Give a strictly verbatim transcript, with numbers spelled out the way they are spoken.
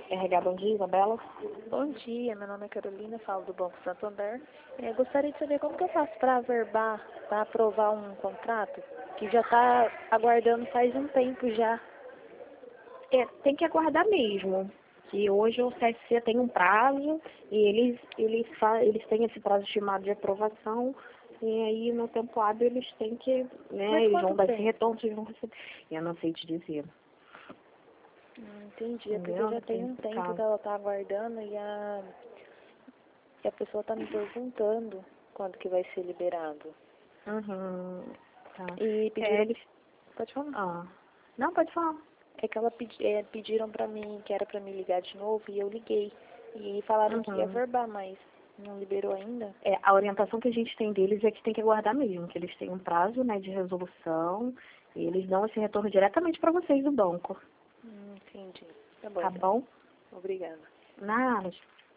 R H, bom dia, Isabela. Bom dia, meu nome é Carolina, falo do Banco Santander. É, gostaria de saber como que eu faço para averbar, para aprovar um contrato que já está aguardando faz um tempo já. É, tem que aguardar mesmo, que hoje o C S C tem um prazo e eles, eles, fa eles têm esse prazo estimado de aprovação e aí no tempo hábil eles têm que, né, Mas eles vão quanto dar esse tempo? retorno, eles vão receber. Eu não sei te dizer, Hum, entendi, é porque entendeu? já tem Tem um tempo prazo. que ela está aguardando e a, e a pessoa está me perguntando quando que vai ser liberado. Uhum, tá. E É, pediram, eles... pode falar? Ah, não, pode falar. É que ela pedi, é, pediram pra mim que era pra me ligar de novo e eu liguei. E falaram que ia Uhum. averbar, mas não liberou ainda. É, a orientação que a gente tem deles é que tem que aguardar mesmo, que eles têm um prazo, né, de resolução e eles dão esse retorno diretamente para vocês do banco. Hum, entendi. Tá bom, Tá então. bom? Obrigada. Nada.